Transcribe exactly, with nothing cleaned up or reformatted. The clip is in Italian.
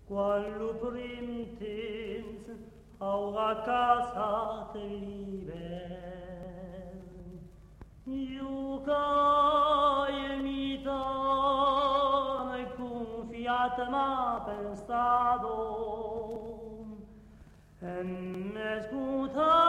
quando prim temps aura casa te liber. Iuca e mi done confiat ma pensado, e me sputa